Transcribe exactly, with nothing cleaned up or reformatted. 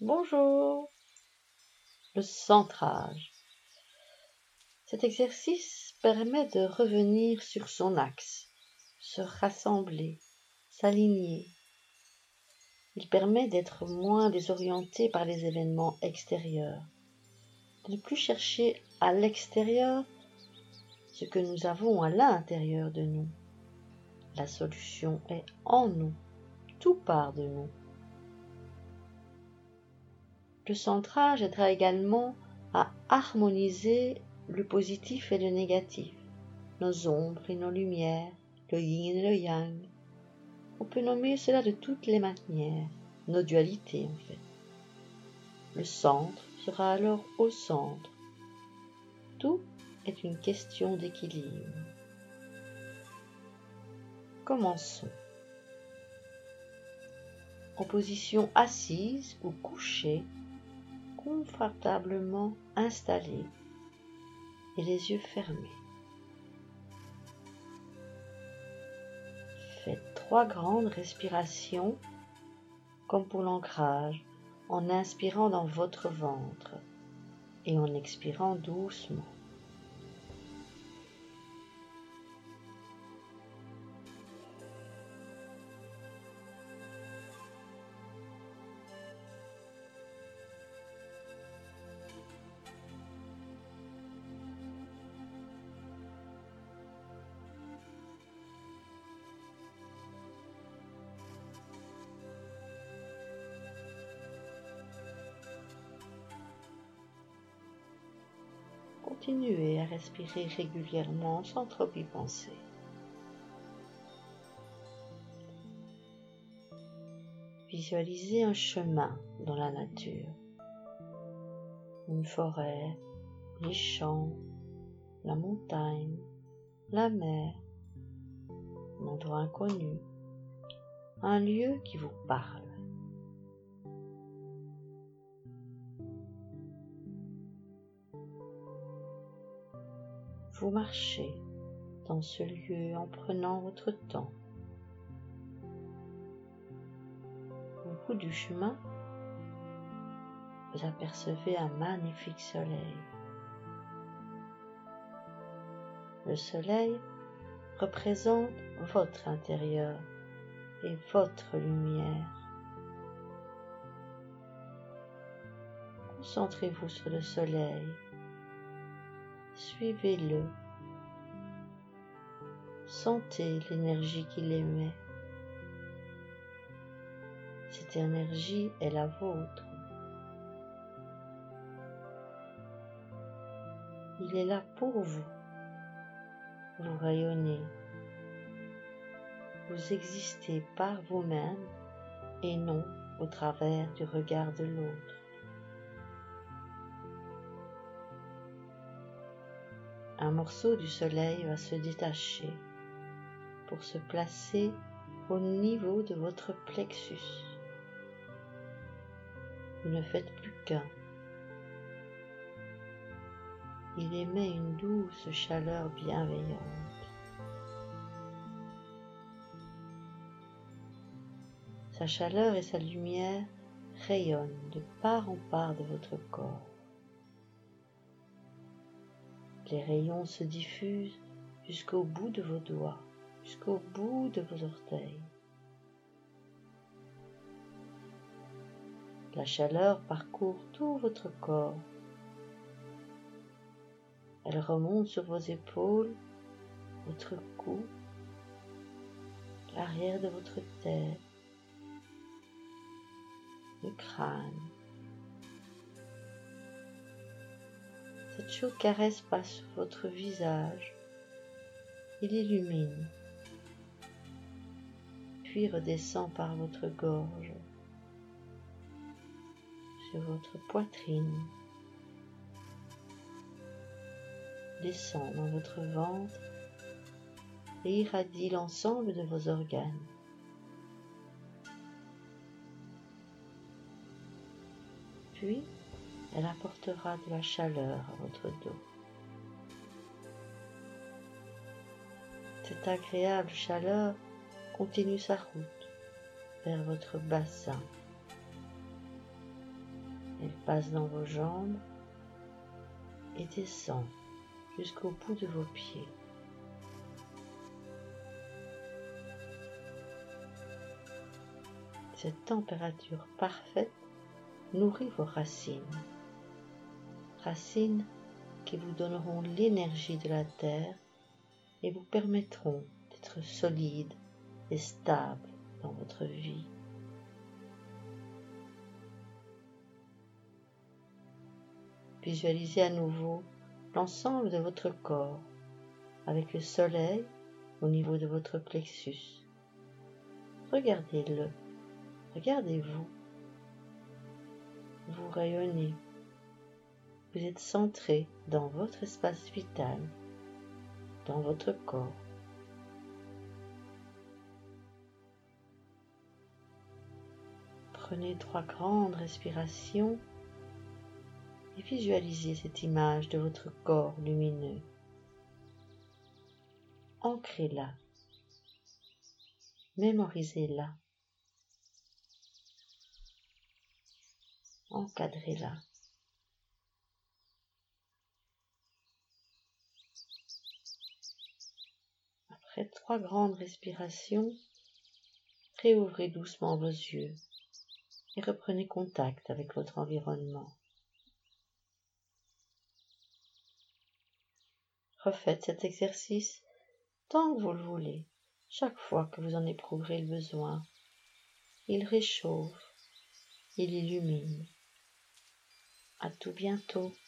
Bonjour. Le centrage. Cet exercice permet de revenir sur son axe, se rassembler, s'aligner. Il permet d'être moins désorienté par les événements extérieurs, de ne plus chercher à l'extérieur ce que nous avons à l'intérieur de nous. La solution est en nous, tout part de nous. Le centrage aidera également à harmoniser le positif et le négatif, nos ombres et nos lumières, le yin et le yang. On peut nommer cela de toutes les manières, nos dualités en fait. Le centre sera alors au centre. Tout est une question d'équilibre. Commençons. En position assise ou couchée, confortablement installé et les yeux fermés. Faites trois grandes respirations comme pour l'ancrage, en inspirant dans votre ventre et en expirant doucement. Continuez à respirer régulièrement sans trop y penser. Visualisez un chemin dans la nature, une forêt, les champs, la montagne, la mer, un endroit inconnu, un lieu qui vous parle. Vous marchez dans ce lieu en prenant votre temps. Au bout du chemin, vous apercevez un magnifique soleil. Le soleil représente votre intérieur et votre lumière. Concentrez-vous sur le soleil. Suivez-le. Sentez l'énergie qu'il émet. Cette énergie est la vôtre. Il est là pour vous. Vous rayonnez. Vous existez par vous-même et non au travers du regard de l'autre. Un morceau du soleil va se détacher pour se placer au niveau de votre plexus. Vous ne faites plus qu'un. Il émet une douce chaleur bienveillante. Sa chaleur et sa lumière rayonnent de part en part de votre corps. Les rayons se diffusent jusqu'au bout de vos doigts, jusqu'au bout de vos orteils. La chaleur parcourt tout votre corps. Elle remonte sur vos épaules, votre cou, l'arrière de votre tête, le crâne. Cette chaude caresse passe sur votre visage, il illumine, puis redescend par votre gorge, sur votre poitrine, descend dans votre ventre et irradie l'ensemble de vos organes. Puis, elle apportera de la chaleur à votre dos. Cette agréable chaleur continue sa route vers votre bassin, Elle passe dans vos jambes et descend jusqu'au bout de vos pieds. Cette température parfaite nourrit vos racines. Racines qui vous donneront l'énergie de la terre et vous permettront d'être solide et stable dans votre vie. Visualisez à nouveau l'ensemble de votre corps avec le soleil au niveau de votre plexus. Regardez-le, regardez-vous. Vous rayonnez. Vous êtes centré dans votre espace vital, dans votre corps. Prenez trois grandes respirations et visualisez cette image de votre corps lumineux. Ancrez-la, mémorisez-la, encadrez-la. Après trois grandes respirations, réouvrez doucement vos yeux et reprenez contact avec votre environnement. Refaites cet exercice tant que vous le voulez, chaque fois que vous en éprouverez le besoin. Il réchauffe, il illumine. À tout bientôt.